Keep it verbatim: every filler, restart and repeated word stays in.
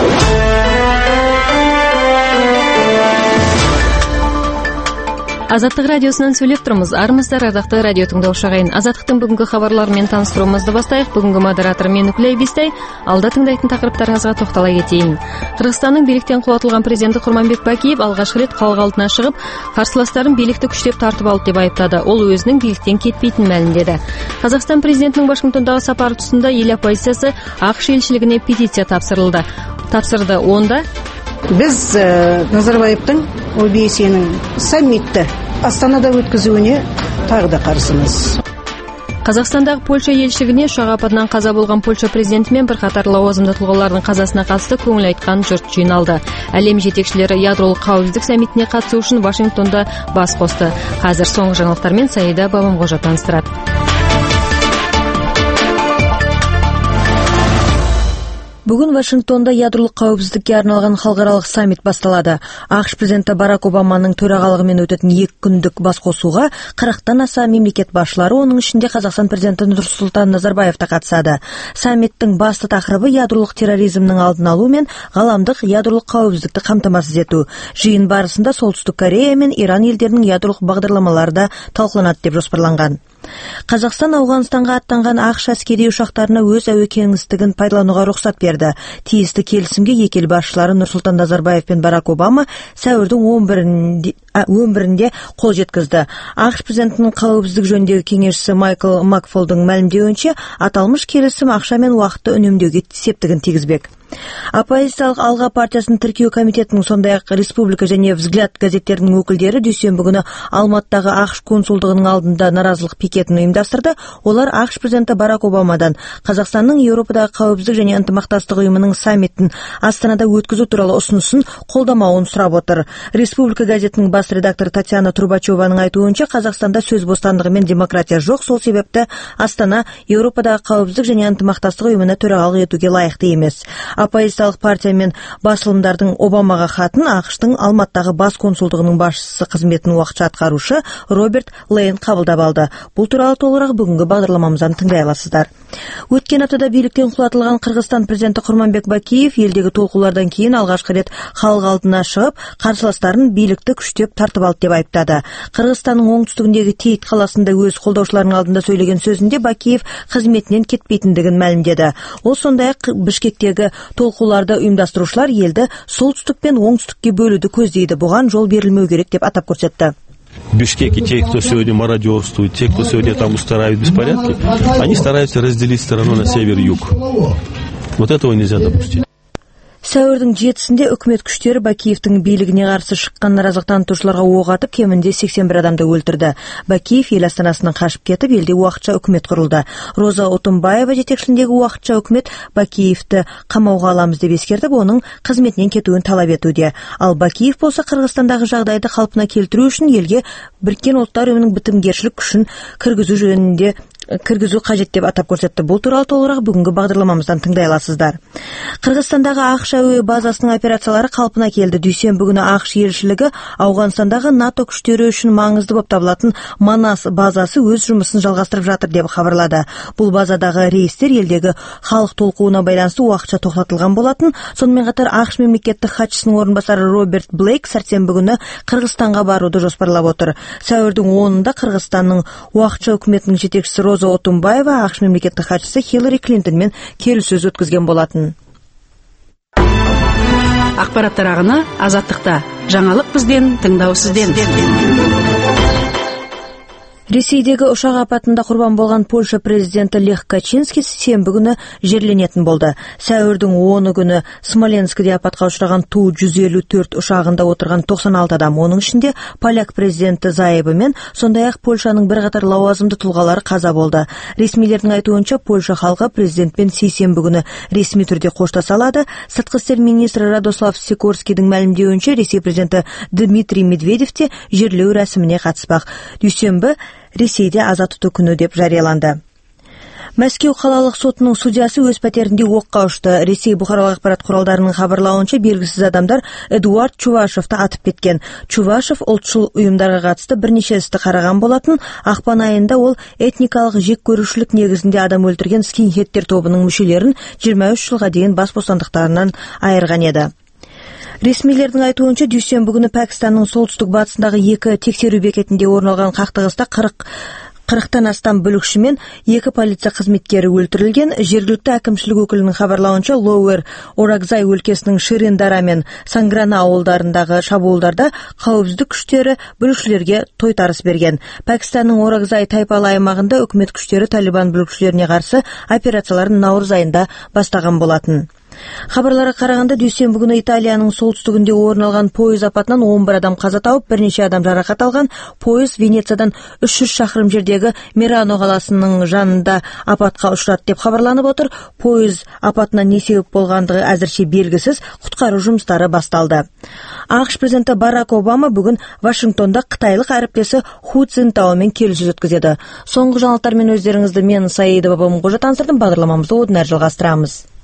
Азаттык радиосунан сүйлөп турмуз. Армысыздар, ардактуу радио тыңдоочу агайын. Азаттыктын бүгүнкү кабарлары менен тааныштырууубузду баштайык. Бүгүнкү модератор мен Үкүлөй Бистай. Алда тыңдайтын тақырыптарыңызга токтола кетейин. Кыргызстандын бийликтен кулатылган президенти Курманбек Бакиев алгачкы ирет калк алдына чыгып, карсылаштарын бийликти күчтөп тартып алды деп айыптады. Ол өзүнүн бийликтен кетпейтинин маалимдеди. Казакстан президентинин Вашингтондогу сапары тутусунда эл оппозициясы АКШ элчилигине петиция тапсырылды. Тапсырды. Онда Біз Назарбаевтың ОБСенің саммитті Астанада өткізуіне тағы да қарсымыз. Казакстандагы Польша элчилигине учак апатынан каза болгон Польша президенти менен бир катар лауазымдуу тулгалардын казасына катышты көңүл айткан журт жыйналды. Әлем жетекчилери ядролук кабылдык саммитине катышуу үчүн Вашингтондо бас косду. Азыр соңку жаңылыктар менен Саида Бабамгожа таныстырат. Бүгүн Вашингтонда ядролук кауіпсіздікке арналган халыкаралык саммит басталады. АКШ президенти Барак Обаманын төрагалыгы менен өтөтүн эки күндүк баскосууга кырктан аса мемлекет башчылары, онун ичинде Казакстан президенти Нурсултан Назарбаев да катышады. Саммиттин басты такырыбы ядролук терроризмдин алдын алуу менен галамдык ядролук кауіпсіздикти камтамасыз этүү. Жыйын барысында Солтүстүк Корея менен Иран элдеринин ядролук багдарламалары да талкууланат деп жоспарланган. Казакстан Афганистанга аттанган АКШ аскерий учактарына өз әуе кеңістігін пайдаланууга уруксат берди. Тиісті келісімге эки эл башчылары Нурсултан Назарбаев пен Барак Обама сәуірдің он биринде кол жеткизди. АКШ президентинин калыбыздык жөнүндөгү кеңешчиси Майкл Макфолдун маалимдеуинче, аталмыш келисим акча менен убакытты үнөмдөөгө септигин тийгизбек. Оппозициялык Алга партиясынын тиркөө комитетинин, сондай ак Республика жана Взгляд газеттеринин өкүлдөрү дүйшөмбү күнү Алматыдагы АКШ консулдугунун алдында наразылык пикетин уюмдаштырды. Олар АКШ президенти Барак Обамадан Казакстандын Европадагы кабылдык жана ынтымакташтык уюмунун саммитин Астанада өткөзүү тууралуу усунусун колдомоун сурап отур. Республика газетинин бас редактору Татьяна Трубачеванын айтуунча, Казакстанда сөз бостандыгы менен демократия жок, сол себепти Астана Европадагы кабылдык жана ынтымакташтык уюмуна төрагалык этүүгө лайыктуу эмес. Оппозициялык партия мен басылымдардын Обамага хатын АКШтын Алматыдагы бас консулдугунун башчысы кызметін убакытча аткаруучу Роберт Лейн кабылдап алды. Бул тууралуу толугураак бүгүнкү багдарламамыздан тыңдай аласыздар. Өткөн аптада бийликтен кулатылган Кыргызстан президенти Курманбек Бакиев элдеги толкуулардан кийин алгачкы ирет калк алдына чыгып, карсылаштарын бийликти күчтөп тартып алды деп айыптады. Кыргызстандын оңтүстүгүндөгү Тейит каласында өз колдоочуларынын алдында сүйлөгөн сөзүндө Бакиев кызметинен кетпейтиндигин маалимдеди. Ол сондай ак Бишкектеги толкууларды уюмдаштыруучулар элди солтүстүк пен оңтүстүккө бөлүүдү көздөйдү. Буга жол берилмөө керек деп атап көрсөттү. В Бишкеке те, кто сегодня мародерствует, те, кто сегодня там устраивает беспорядки, они стараются разделить страну на север и юг. Вот этого нельзя допустить. Сәуірдің жетісінде өкмет күштері Бакиевтің бийлигине каршы шыққан наразылык танытуучуларга ок атып, кеминде сексен бир адамды өлтүрдү. Бакиев эл астанасынан качып кетип, элде убакытча өкмөт курулду. Роза Отунбаева жетекчилигиндеги убакытча өкмөт Бакиевти камауга алабыз деп эскертип, онун кызметинен кетүүнү талап этүүдө. Ал Бакиев болсо Кыргызстандагы жагдайды калпына келтирүү үчүн элге Бириккен Улуттар Уюмунун битимгерчилик күчүн киргизүү жөнүндө киргизүү кажет деп атап көрсөттү. Бул тууралуу толугураак бүгүнкү багдарламамыздан тыңдай аласыздар. Кыргызстандагы АКШ әуе базасынын операциялары калпына келди. Дүйшөмбү күнү АКШ элчилиги Афганистандагы НАТО күчтөрү үчүн маңызды болуп табылатын Манас базасы өз жумушун жалгастырып жатыр деп кабарлады. Бул базадагы рейстер элдеги халык толкууна байланыштуу убакытча токтотулган болатын. Сонун менен катар АКШ мемлекеттик катчысынын орун басары Роберт Блейк сәрсенбү күнү Кыргызстанга барууду жоспарлап отур. Сәуірдүн онунда Кыргызстандын убакытча өкмөтүнүн жетекчиси Роза Отунбаева АКШ мемлекеттик катчысы Хиллари Клинтон менен келишсөз өткөзгөн болатын. Акпараттар агыны Азаттыкта. Жаңалык бизден, тыңдоо сизден. Ресейдеги учак апатында курбан болгон Польша президенти Лех Качинский сенбі күнү жерленетін болду. Сәуірдің оны күнү Смоленскиде апатка учураган Ту жүз элүү төрт учагында отурган токсон алты адам, онун ичинде поляк президенти Заеба мен сондай ак Польшанын бир катар лауазымдуу тулгалары каза болду. Ресмилердин айтуунча, Польша халкы президентпен сейсенбі күнү ресми түрдө кошташа алады. Сырткы иштер министри Радослав Сикорскийдин маалимдеуинче, Ресей президенти Дмитрий Медведев те жерлөө расимине катышпак. Дүйшөмбү Ресейде аза тутуу күнү деп жарыяланды. Мәскеу қалалық сотының судьясы өз пәтерінде оққа ұшты. Ресей бұқаралық ақпарат құралдарының хабарлауынша белгісіз адамдар Эдуард Чувашевты атып кеткен. Чувашев ұлтшыл ұйымдарға қатысты бірнеше істі қараған болатын. Ақпан айында ол этникалық жек көрушілік негізінде адам өлтірген скинхедтер тобының мүшелерін жиырма үш жылға дейін бас бостандықтарынан айырған еді. Ресмилердің айтуынша, дүйсенбі күні Пәкістанның солтүстік батысындағы екі тексеру бекетінде орын алған қақтығыста қырық қырықтан астам бүлікші мен екі полиция қызметкері өлтірілген. Жергілікті әкімшілік өкілінің хабарлауынша, Лоуэр Оракзай өлкесінің Ширин-Дара мен Санграна ауылдарындағы шабуылдарда қауіпсіздік күштері бүлікшілерге тойтарыс берген. Пәкістанның Оракзай тайпалы аймағында үкімет күштері Талибан бүлікшілеріне қарсы операцияларын наурыз айында бастаған болатын. Хабарларға қарағанда, дүйсенбі күні Италияның солтүстігінде орын алған пойыз апатынан он бір адам қаза тауып, бірнеше адам жарақат алған. Пойыз Венециядан үш жүз шақырым жердегі Мерано қаласының жанында апатқа ұшырады деп хабарланып отыр. Пойыз апатына не себеп болғандығы әзірше белгісіз, құтқару жұмыстары басталды. ақш президенті Барак Обама бүгін Вашингтонда қытайлық әріптесі Ху Цзинтаомен келіссөз өткізеді. Соңғы жаңалықтармен өздеріңізді мен Саида Бабамқожа таныстырдым. Бағдарламамызды одан әрі жалғастырамыз.